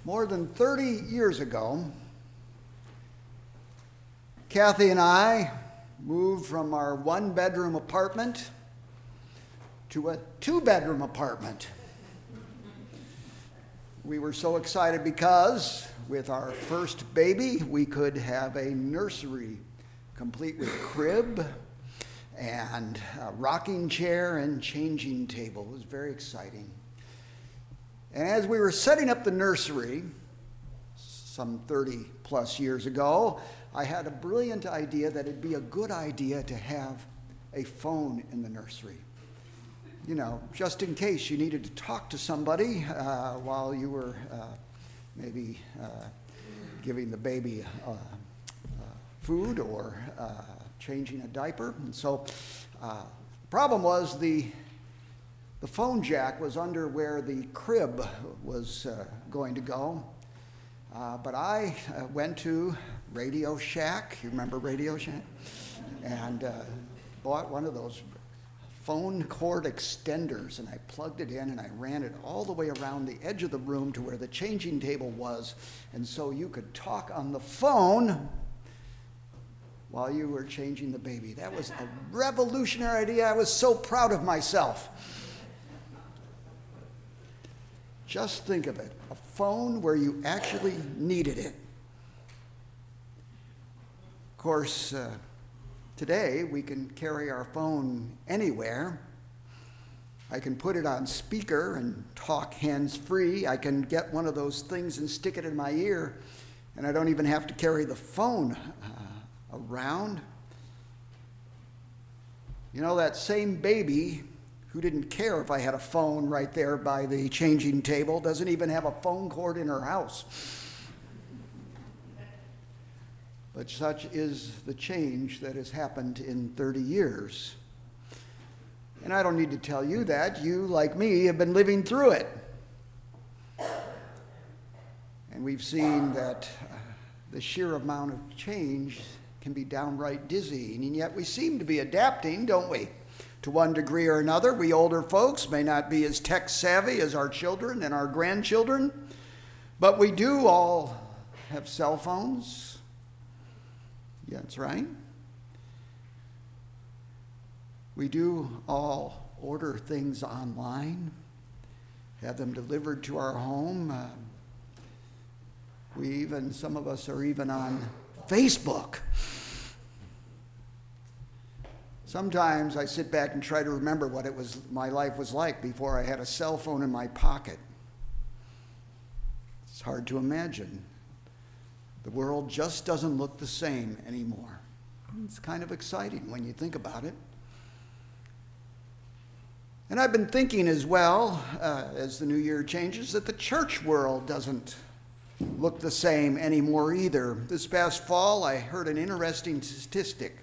More than 30 years ago, Kathy and I moved from our one-bedroom apartment to a two-bedroom apartment. We were so excited because with our first baby, we could have a nursery complete with crib and a rocking chair and changing table. It was very exciting. And as we were setting up the nursery, some 30 plus years ago, I had a brilliant idea that it'd be a good idea to have a phone in the nursery. You know, just in case you needed to talk to somebody while you were maybe giving the baby food or changing a diaper. And so the problem was the phone jack was under where the crib was going to go. But I went to Radio Shack. You remember Radio Shack? And bought one of those phone cord extenders, and I plugged it in and I ran it all the way around the edge of the room to where the changing table was. And so you could talk on the phone while you were changing the baby. That was a revolutionary idea. I was so proud of myself. Just think of it, a phone where you actually needed it. Of course, today we can carry our phone anywhere. I can put it on speaker and talk hands-free. I can get one of those things and stick it in my ear, and I don't even have to carry the phone around. You know, that same baby who didn't care if I had a phone right there by the changing table, doesn't even have a phone cord in her house. But such is the change that has happened in 30 years. And I don't need to tell you that. You, like me, have been living through it. And we've seen that the sheer amount of change can be downright dizzying. And yet we seem to be adapting, don't we? To one degree or another. We older folks may not be as tech savvy as our children and our grandchildren, but we do all have cell phones. Yeah, that's right. We do all order things online, have them delivered to our home. Some of us are even on Facebook. Sometimes I sit back and try to remember what my life was like before I had a cell phone in my pocket. It's hard to imagine. The world just doesn't look the same anymore. It's kind of exciting when you think about it. And I've been thinking as well, as the new year changes, that the church world doesn't look the same anymore either. This past fall, I heard an interesting statistic.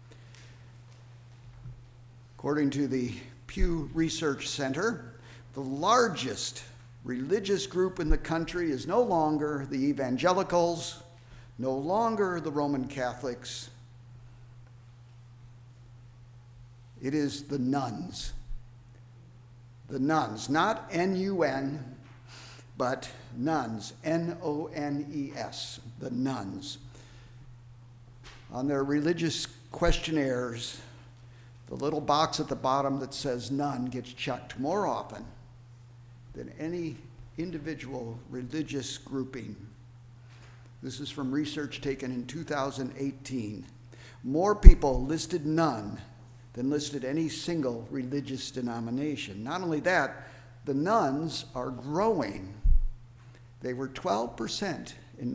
According to the Pew Research Center, the largest religious group in the country is no longer the evangelicals, no longer the Roman Catholics. It is the nuns. The nuns, not N-U-N, but nuns, N-O-N-E-S, the nuns. On their religious questionnaires, the little box at the bottom that says none gets checked more often than any individual religious grouping. This is from research taken in 2018. More people listed none than listed any single religious denomination. Not only that, the nuns are growing. They were 12% in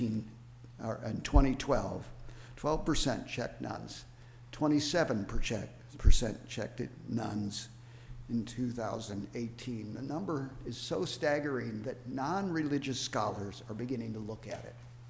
2012. 12% checked nuns. 27% checked it nuns in 2018. The number is so staggering that non-religious scholars are beginning to look at it.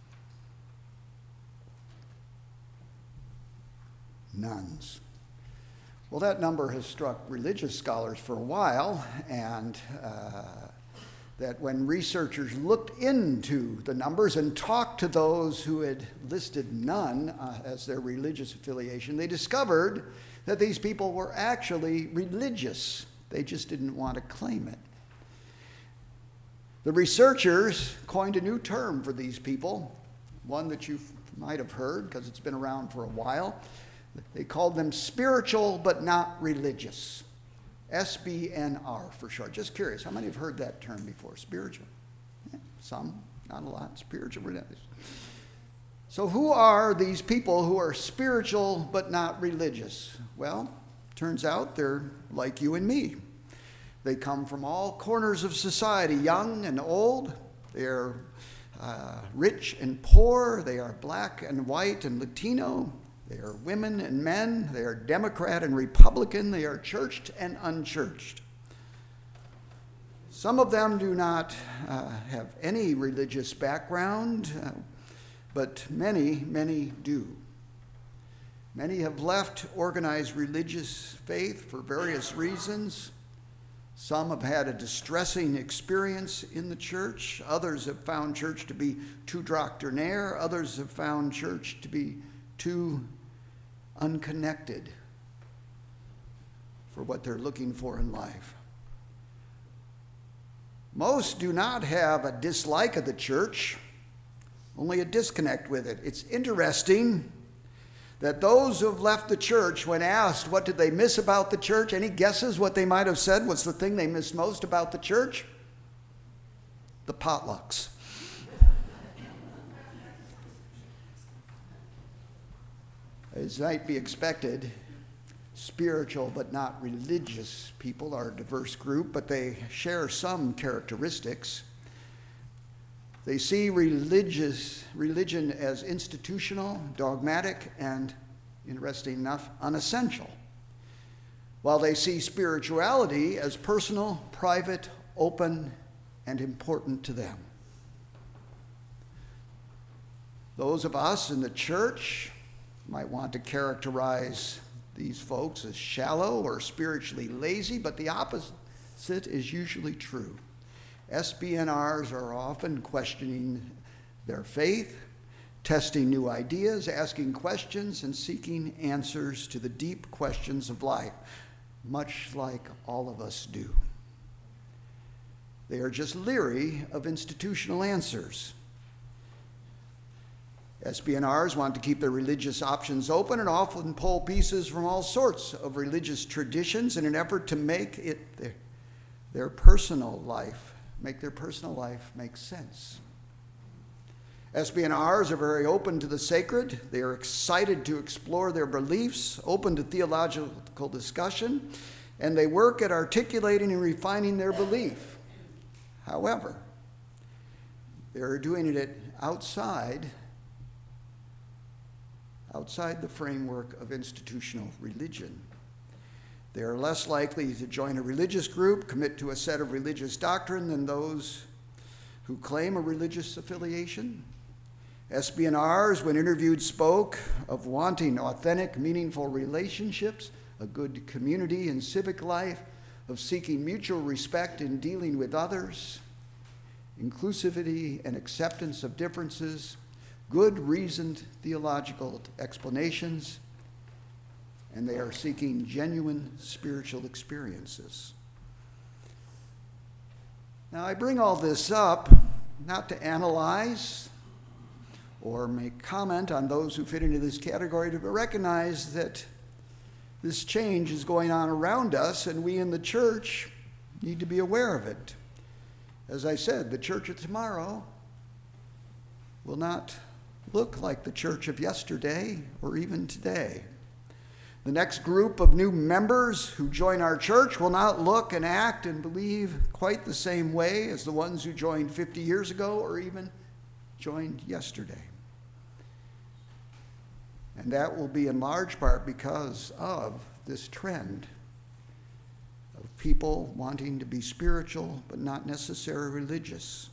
Nuns. Well, that number has struck religious scholars for a while, and that when researchers looked into the numbers and talked to those who had listed none as their religious affiliation, they discovered that these people were actually religious. They just didn't want to claim it. The researchers coined a new term for these people, one that you might have heard because it's been around for a while. They called them spiritual but not religious. SBNR for short. Just curious, how many have heard that term before? Spiritual? Yeah, some, not a lot. Spiritual, religious. So who are these people who are spiritual but not religious? Well, turns out they're like you and me. They come from all corners of society, young and old. They're rich and poor. They are black and white and Latino. They are women and men. They are Democrat and Republican. They are churched and unchurched. Some of them do not have any religious background, but many, many do. Many have left organized religious faith for various reasons. Some have had a distressing experience in the church. Others have found church to be too doctrinaire. Others have found church to be too unconnected for what they're looking for in life. Most do not have a dislike of the church, only a disconnect with it. It's interesting that those who have left the church, when asked what did they miss about the church, any guesses what they might have said was the thing they missed most about the church? The potlucks. As might be expected, spiritual but not religious people are a diverse group, but they share some characteristics. They see religion as institutional, dogmatic, and, interesting enough, unessential, while they see spirituality as personal, private, open, and important to them. Those of us in the church might want to characterize these folks as shallow or spiritually lazy, but the opposite is usually true. SBNRs are often questioning their faith, testing new ideas, asking questions, and seeking answers to the deep questions of life, much like all of us do. They are just leery of institutional answers. SBNRs want to keep their religious options open and often pull pieces from all sorts of religious traditions in an effort to make it their personal life make sense. SBNRs are very open to the sacred. They are excited to explore their beliefs, open to theological discussion, and they work at articulating and refining their belief. However, they are doing it outside the framework of institutional religion. They are less likely to join a religious group, commit to a set of religious doctrine than those who claim a religious affiliation. SBNRs, when interviewed, spoke of wanting authentic, meaningful relationships, a good community and civic life, of seeking mutual respect in dealing with others, inclusivity and acceptance of differences, good reasoned theological explanations, and they are seeking genuine spiritual experiences. Now, I bring all this up not to analyze or make comment on those who fit into this category, but recognize that this change is going on around us, and we in the church need to be aware of it. As I said, the church of tomorrow will not look like the church of yesterday or even today. The next group of new members who join our church will not look and act and believe quite the same way as the ones who joined 50 years ago or even joined yesterday. And that will be in large part because of this trend of people wanting to be spiritual but not necessarily religious.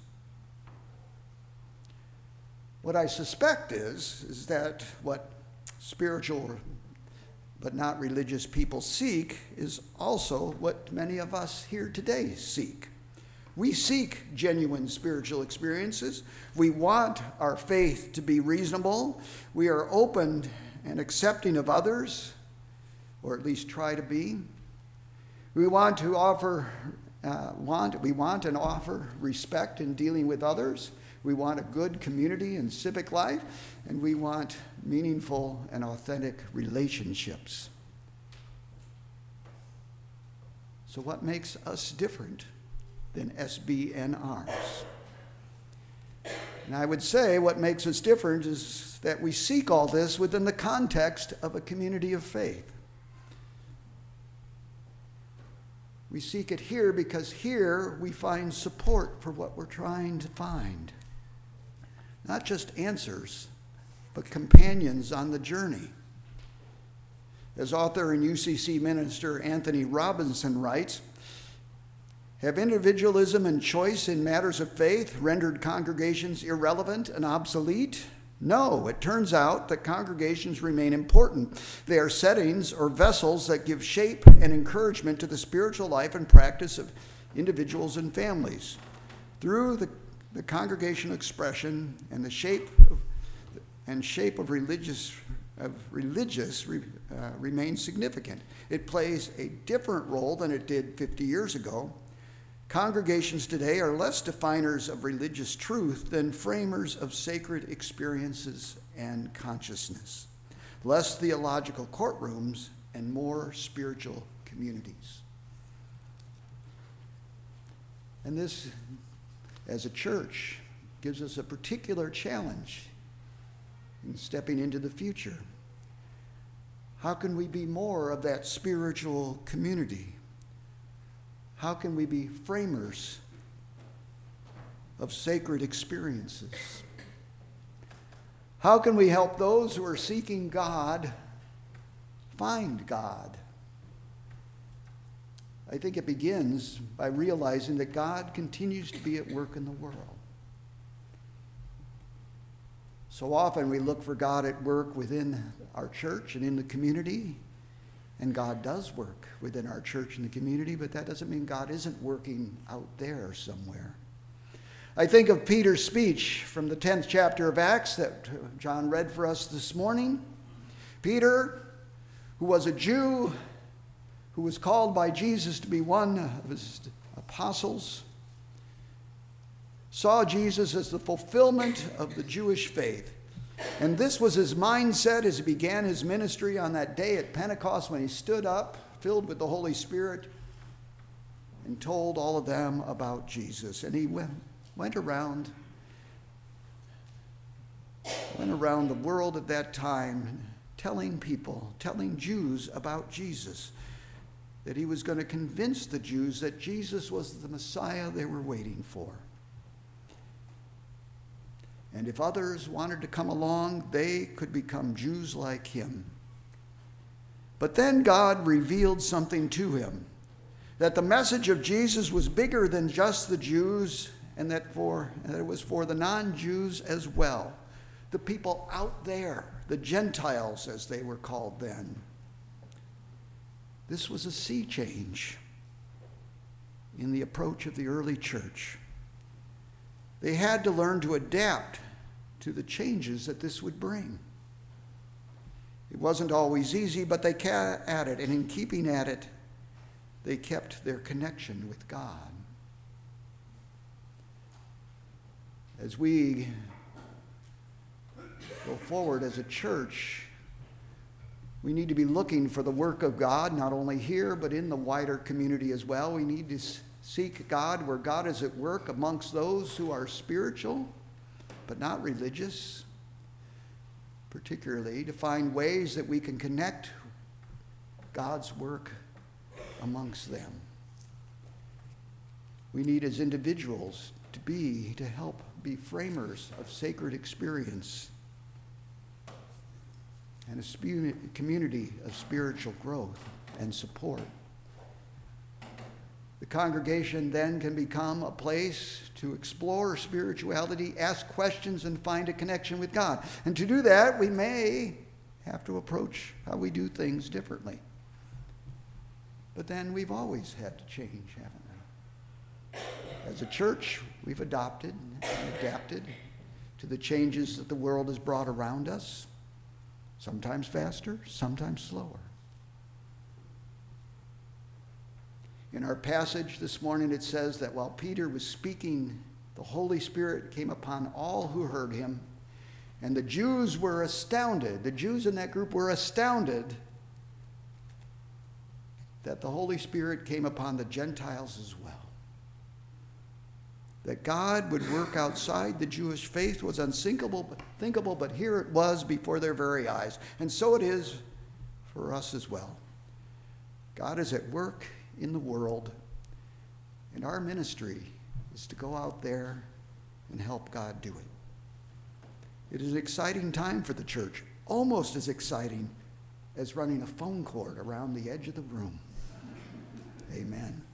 What I suspect is that what spiritual but not religious people seek is also what many of us here today seek. We seek genuine spiritual experiences. We want our faith to be reasonable. We are open and accepting of others, or at least try to be. We want to offer We want and offer respect in dealing with others. We want a good community and civic life, and we want meaningful and authentic relationships. So what makes us different than SBNRs? And I would say what makes us different is that we seek all this within the context of a community of faith. We seek it here because here we find support for what we're trying to find. Not just answers, but companions on the journey. As author and UCC minister Anthony Robinson writes, have individualism and choice in matters of faith rendered congregations irrelevant and obsolete? No, it turns out that congregations remain important. They are settings or vessels that give shape and encouragement to the spiritual life and practice of individuals and families. Through the congregational expression and the shape of religious remains significant. It plays a different role than it did 50 years ago. Congregations today are less definers of religious truth than framers of sacred experiences and consciousness, less theological courtrooms and more spiritual communities. And this, as a church, gives us a particular challenge in stepping into the future. How can we be more of that spiritual community? How can we be framers of sacred experiences? How can we help those who are seeking God find God? I think it begins by realizing that God continues to be at work in the world. So often we look for God at work within our church and in the community, and God does work within our church and the community, but that doesn't mean God isn't working out there somewhere. I think of Peter's speech from the 10th chapter of Acts that John read for us this morning. Peter, who was a Jew, who was called by Jesus to be one of his apostles, saw Jesus as the fulfillment of the Jewish faith. And this was his mindset as he began his ministry on that day at Pentecost when he stood up, filled with the Holy Spirit, and told all of them about Jesus. And he went around the world at that time telling Jews about Jesus, that he was going to convince the Jews that Jesus was the Messiah they were waiting for. And if others wanted to come along, they could become Jews like him. But then God revealed something to him, that the message of Jesus was bigger than just the Jews, and that it was for the non-Jews as well, the people out there, the Gentiles as they were called then. This was a sea change in the approach of the early church. They had to learn to adapt to the changes that this would bring. It wasn't always easy, but they kept at it, and in keeping at it, they kept their connection with God. As we go forward as a church, we need to be looking for the work of God, not only here, but in the wider community as well. We need to seek God where God is at work amongst those who are spiritual, but not religious, particularly to find ways that we can connect God's work amongst them. We need as individuals to help be framers of sacred experience and a community of spiritual growth and support. The congregation then can become a place to explore spirituality, ask questions, and find a connection with God. And to do that, we may have to approach how we do things differently. But then we've always had to change, haven't we? As a church, we've adopted and adapted to the changes that the world has brought around us, sometimes faster, sometimes slower. In our passage this morning, it says that while Peter was speaking, the Holy Spirit came upon all who heard him, and the Jews were astounded. The Jews in that group were astounded that the Holy Spirit came upon the Gentiles as well. That God would work outside the Jewish faith was unthinkable, but here it was before their very eyes. And so it is for us as well. God is at work in the world, and our ministry is to go out there and help God do it. It is an exciting time for the church, almost as exciting as running a phone cord around the edge of the room. Amen.